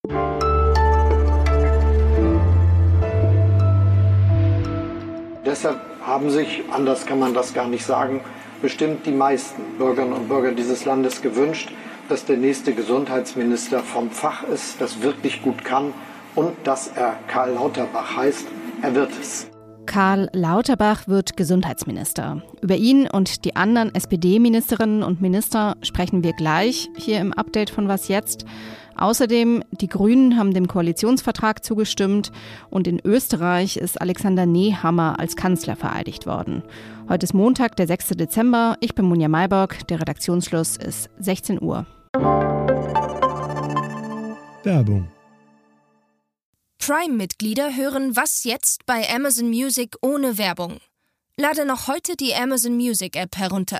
Deshalb haben sich, anders kann man das gar nicht sagen, bestimmt die meisten Bürgerinnen und Bürger dieses Landes gewünscht, dass der nächste Gesundheitsminister vom Fach ist, das wirklich gut kann und dass er Karl Lauterbach heißt. Er wird es. Karl Lauterbach wird Gesundheitsminister. Über ihn und die anderen SPD-Ministerinnen und Minister sprechen wir gleich hier im Update von Was jetzt? Außerdem, die Grünen haben dem Koalitionsvertrag zugestimmt und in Österreich ist Alexander Nehammer als Kanzler vereidigt worden. Heute ist Montag, der 6. Dezember. Ich bin Munja Mayborg. Der Redaktionsschluss ist 16 Uhr. Werbung. Prime-Mitglieder hören Was jetzt bei Amazon Music ohne Werbung. Lade noch heute die Amazon Music App herunter.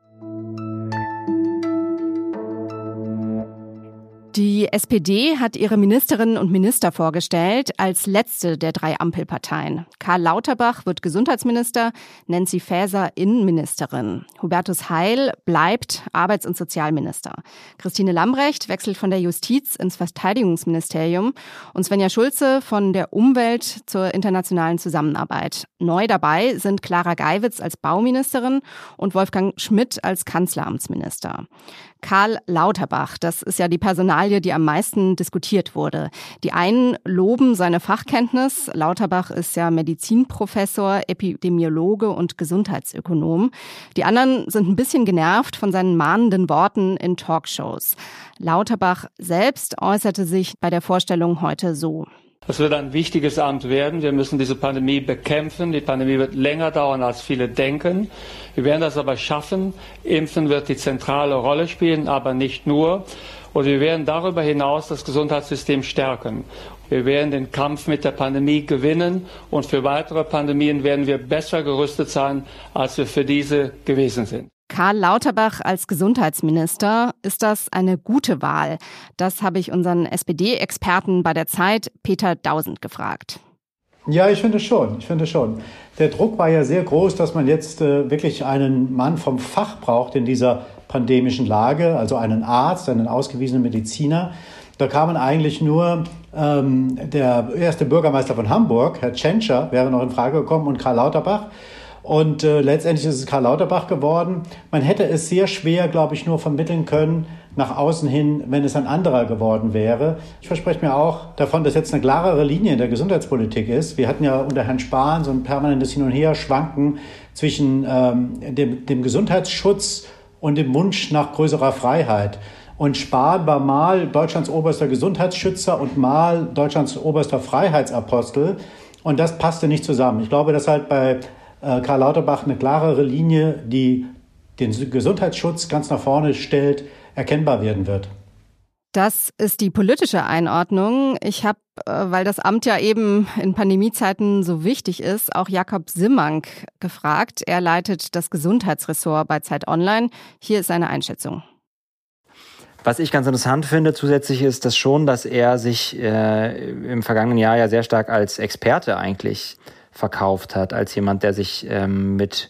Die SPD hat ihre Ministerinnen und Minister vorgestellt, als letzte der 3 Ampelparteien. Karl Lauterbach wird Gesundheitsminister, Nancy Faeser Innenministerin. Hubertus Heil bleibt Arbeits- und Sozialminister. Christine Lambrecht wechselt von der Justiz ins Verteidigungsministerium und Svenja Schulze von der Umwelt zur internationalen Zusammenarbeit. Neu dabei sind Clara Geiwitz als Bauministerin und Wolfgang Schmidt als Kanzleramtsminister. Karl Lauterbach, das ist ja die Personalie, die am meisten diskutiert wurde. Die einen loben seine Fachkenntnis. Lauterbach ist ja Medizinprofessor, Epidemiologe und Gesundheitsökonom. Die anderen sind ein bisschen genervt von seinen mahnenden Worten in Talkshows. Lauterbach selbst äußerte sich bei der Vorstellung heute so. Es wird ein wichtiges Amt werden. Wir müssen diese Pandemie bekämpfen. Die Pandemie wird länger dauern, als viele denken. Wir werden das aber schaffen. Impfen wird die zentrale Rolle spielen, aber nicht nur. Und wir werden darüber hinaus das Gesundheitssystem stärken. Wir werden den Kampf mit der Pandemie gewinnen und für weitere Pandemien werden wir besser gerüstet sein, als wir für diese gewesen sind. Karl Lauterbach als Gesundheitsminister, ist das eine gute Wahl? Das habe ich unseren SPD-Experten bei der Zeit, Peter Dausend, gefragt. Ja, ich finde schon. Der Druck war ja sehr groß, dass man jetzt wirklich einen Mann vom Fach braucht in dieser pandemischen Lage, also einen Arzt, einen ausgewiesenen Mediziner. Da kamen eigentlich nur der erste Bürgermeister von Hamburg, Herr Tschentscher, wäre noch in Frage gekommen, und Karl Lauterbach. Und letztendlich ist es Karl Lauterbach geworden. Man hätte es sehr schwer, glaube ich, nur vermitteln können nach außen hin, wenn es ein anderer geworden wäre. Ich verspreche mir auch davon, dass jetzt eine klarere Linie in der Gesundheitspolitik ist. Wir hatten ja unter Herrn Spahn so ein permanentes Hin und Her schwanken zwischen dem Gesundheitsschutz und dem Wunsch nach größerer Freiheit. Und Spahn war mal Deutschlands oberster Gesundheitsschützer und mal Deutschlands oberster Freiheitsapostel. Und das passte nicht zusammen. Ich glaube, dass halt bei Karl Lauterbach eine klarere Linie, die den Gesundheitsschutz ganz nach vorne stellt, erkennbar werden wird. Das ist die politische Einordnung. Ich habe, weil das Amt ja eben in Pandemiezeiten so wichtig ist, auch Jakob Simmank gefragt. Er leitet das Gesundheitsressort bei Zeit Online. Hier ist seine Einschätzung. Was ich ganz interessant finde zusätzlich ist das schon, dass er sich im vergangenen Jahr ja sehr stark als Experte eigentlich verkauft hat, als jemand, der sich mit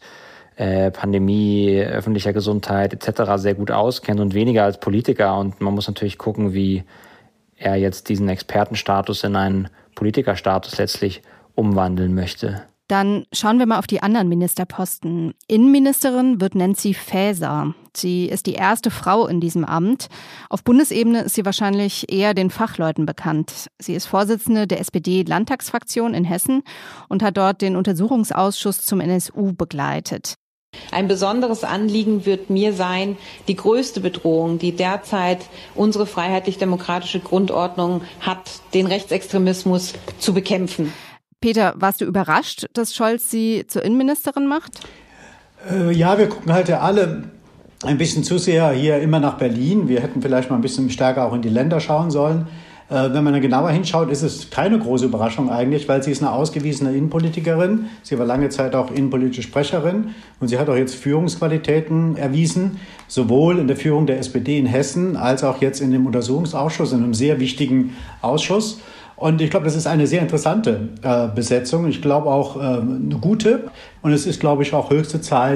Pandemie, öffentlicher Gesundheit etc. sehr gut auskennt und weniger als Politiker. Und man muss natürlich gucken, wie er jetzt diesen Expertenstatus in einen Politikerstatus letztlich umwandeln möchte. Dann schauen wir mal auf die anderen Ministerposten. Innenministerin wird Nancy Faeser. Sie ist die erste Frau in diesem Amt. Auf Bundesebene ist sie wahrscheinlich eher den Fachleuten bekannt. Sie ist Vorsitzende der SPD-Landtagsfraktion in Hessen und hat dort den Untersuchungsausschuss zum NSU begleitet. Ein besonderes Anliegen wird mir sein, die größte Bedrohung, die derzeit unsere freiheitlich-demokratische Grundordnung hat, den Rechtsextremismus zu bekämpfen. Peter, warst du überrascht, dass Scholz sie zur Innenministerin macht? Ja, wir gucken halt ja alle ein bisschen zu sehr hier immer nach Berlin. Wir hätten vielleicht mal ein bisschen stärker auch in die Länder schauen sollen. Wenn man dann genauer hinschaut, ist es keine große Überraschung eigentlich, weil sie ist eine ausgewiesene Innenpolitikerin. Sie war lange Zeit auch innenpolitische Sprecherin und sie hat auch jetzt Führungsqualitäten erwiesen, sowohl in der Führung der SPD in Hessen als auch jetzt in dem Untersuchungsausschuss, in einem sehr wichtigen Ausschuss. Und ich glaube, das ist eine sehr interessante Besetzung. Ich glaube auch eine gute. Und es ist, glaube ich, auch höchste Zeit,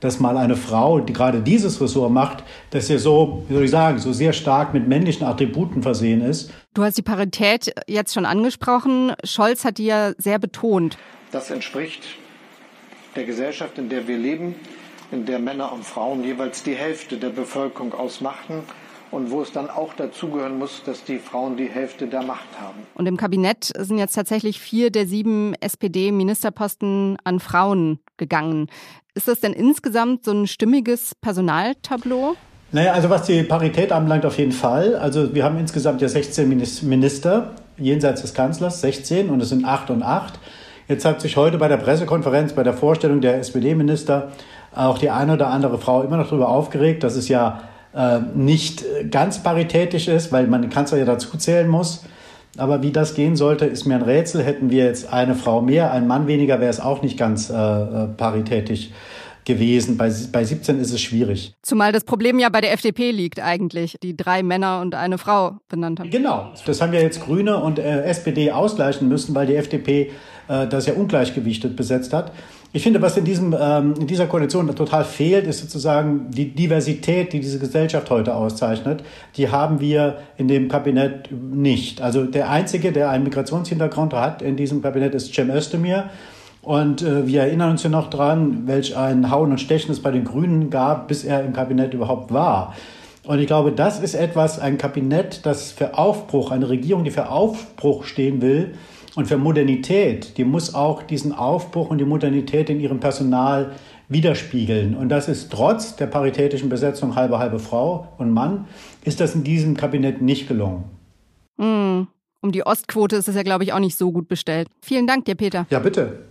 dass mal eine Frau, die gerade dieses Ressort macht, dass sie so, wie soll ich sagen, so sehr stark mit männlichen Attributen versehen ist. Du hast die Parität jetzt schon angesprochen. Scholz hat die ja sehr betont. Das entspricht der Gesellschaft, in der wir leben, in der Männer und Frauen jeweils die Hälfte der Bevölkerung ausmachen und wo es dann auch dazugehören muss, dass die Frauen die Hälfte der Macht haben. Und im Kabinett sind jetzt tatsächlich 4 der 7 SPD-Ministerposten an Frauen gegangen. Ist das denn insgesamt so ein stimmiges Personaltableau? Naja, also was die Parität anbelangt, auf jeden Fall. Also wir haben insgesamt ja 16 Minister, jenseits des Kanzlers, 16 und es sind 8 und 8. Jetzt hat sich heute bei der Pressekonferenz, bei der Vorstellung der SPD-Minister auch die eine oder andere Frau immer noch darüber aufgeregt, dass es ja nicht ganz paritätisch ist, weil man den Kanzler ja dazu zählen muss. Aber wie das gehen sollte, ist mir ein Rätsel. Hätten wir jetzt eine Frau mehr, einen Mann weniger, wäre es auch nicht ganz paritätisch gewesen. Bei 17 ist es schwierig. Zumal das Problem ja bei der FDP liegt eigentlich, die 3 Männer und eine Frau benannt haben. Genau, das haben ja jetzt Grüne und SPD ausgleichen müssen, weil die FDP das ja ungleichgewichtet besetzt hat. Ich finde, was in dieser Koalition total fehlt, ist sozusagen die Diversität, die diese Gesellschaft heute auszeichnet. Die haben wir in dem Kabinett nicht. Also der Einzige, der einen Migrationshintergrund hat in diesem Kabinett, ist Cem Özdemir. Und wir erinnern uns ja noch dran, welch ein Hauen und Stechen es bei den Grünen gab, bis er im Kabinett überhaupt war. Und ich glaube, das ist ein Kabinett, das für Aufbruch, eine Regierung, die für Aufbruch stehen will und für Modernität, die muss auch diesen Aufbruch und die Modernität in ihrem Personal widerspiegeln. Und das ist trotz der paritätischen Besetzung halbe Frau und Mann, ist das in diesem Kabinett nicht gelungen. Um die Ostquote ist es ja, glaube ich, auch nicht so gut bestellt. Vielen Dank dir, Peter. Ja, bitte.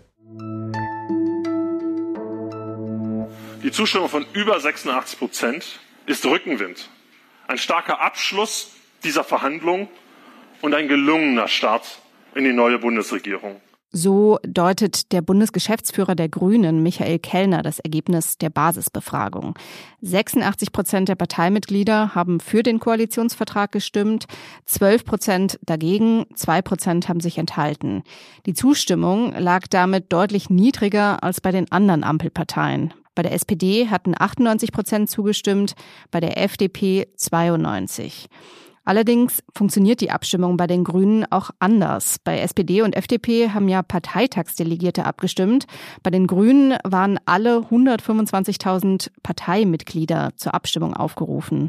Die Zustimmung von über 86% ist Rückenwind. Ein starker Abschluss dieser Verhandlungen und ein gelungener Start in die neue Bundesregierung. So deutet der Bundesgeschäftsführer der Grünen, Michael Kellner, das Ergebnis der Basisbefragung. 86% der Parteimitglieder haben für den Koalitionsvertrag gestimmt, 12% dagegen, 2% haben sich enthalten. Die Zustimmung lag damit deutlich niedriger als bei den anderen Ampelparteien. Bei der SPD hatten 98% zugestimmt, bei der FDP 92%. Allerdings funktioniert die Abstimmung bei den Grünen auch anders. Bei SPD und FDP haben ja Parteitagsdelegierte abgestimmt. Bei den Grünen waren alle 125.000 Parteimitglieder zur Abstimmung aufgerufen.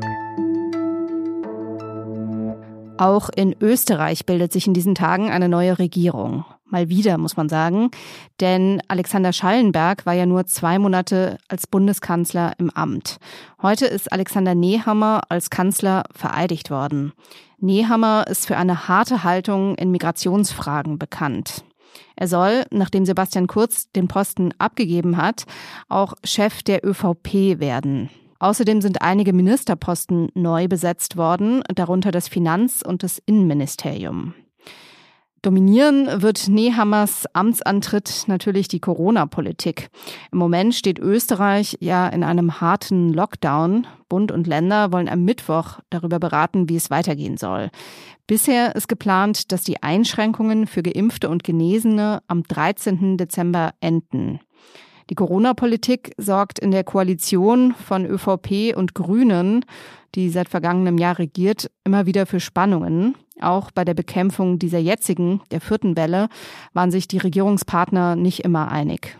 Auch in Österreich bildet sich in diesen Tagen eine neue Regierung. Mal wieder, muss man sagen. Denn Alexander Schallenberg war ja nur 2 Monate als Bundeskanzler im Amt. Heute ist Alexander Nehammer als Kanzler vereidigt worden. Nehammer ist für eine harte Haltung in Migrationsfragen bekannt. Er soll, nachdem Sebastian Kurz den Posten abgegeben hat, auch Chef der ÖVP werden. Außerdem sind einige Ministerposten neu besetzt worden, darunter das Finanz- und das Innenministerium. Dominieren wird Nehammers Amtsantritt natürlich die Corona-Politik. Im Moment steht Österreich ja in einem harten Lockdown. Bund und Länder wollen am Mittwoch darüber beraten, wie es weitergehen soll. Bisher ist geplant, dass die Einschränkungen für Geimpfte und Genesene am 13. Dezember enden. Die Corona-Politik sorgt in der Koalition von ÖVP und Grünen, die seit vergangenem Jahr regiert, immer wieder für Spannungen. Auch bei der Bekämpfung dieser jetzigen, der 4. Welle, waren sich die Regierungspartner nicht immer einig.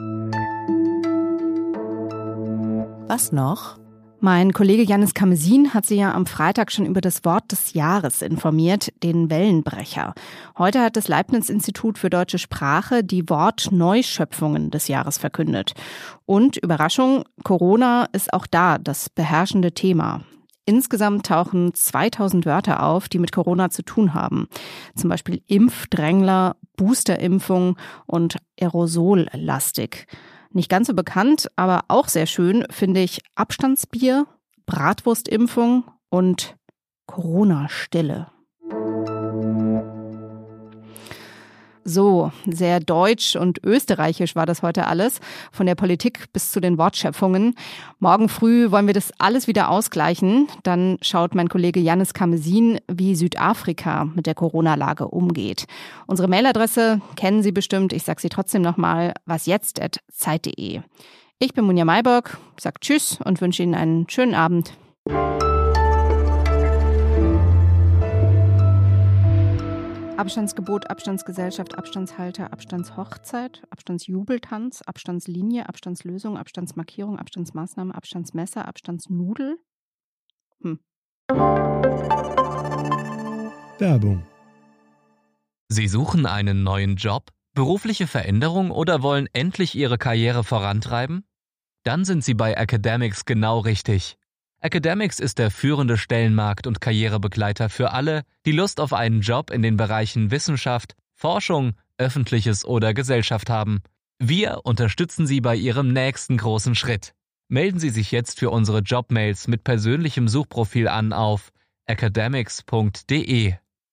Was noch? Mein Kollege Jannis Kamesin hat Sie ja am Freitag schon über das Wort des Jahres informiert, den Wellenbrecher. Heute hat das Leibniz-Institut für deutsche Sprache die Wortneuschöpfungen des Jahres verkündet. Und Überraschung, Corona ist auch da das beherrschende Thema. Insgesamt tauchen 2000 Wörter auf, die mit Corona zu tun haben. Zum Beispiel Impfdrängler, Boosterimpfung und Aerosollastig. Nicht ganz so bekannt, aber auch sehr schön finde ich Abstandsbier, Bratwurstimpfung und Corona-Stille. So, sehr deutsch und österreichisch war das heute alles, von der Politik bis zu den Wortschöpfungen. Morgen früh wollen wir das alles wieder ausgleichen. Dann schaut mein Kollege Jannis Kamesin, wie Südafrika mit der Corona-Lage umgeht. Unsere Mailadresse kennen Sie bestimmt, ich sage sie trotzdem nochmal, wasjetzt@zeit.de. Ich bin Munja Mayborg, sage Tschüss und wünsche Ihnen einen schönen Abend. Abstandsgebot, Abstandsgesellschaft, Abstandshalter, Abstandshochzeit, Abstandsjubeltanz, Abstandslinie, Abstandslösung, Abstandsmarkierung, Abstandsmaßnahme, Abstandsmesser, Abstandsnudel. Werbung. Sie suchen einen neuen Job, berufliche Veränderung oder wollen endlich Ihre Karriere vorantreiben? Dann sind Sie bei Academics genau richtig. Academics ist der führende Stellenmarkt- und Karrierebegleiter für alle, die Lust auf einen Job in den Bereichen Wissenschaft, Forschung, Öffentliches oder Gesellschaft haben. Wir unterstützen Sie bei Ihrem nächsten großen Schritt. Melden Sie sich jetzt für unsere Jobmails mit persönlichem Suchprofil an auf academics.de.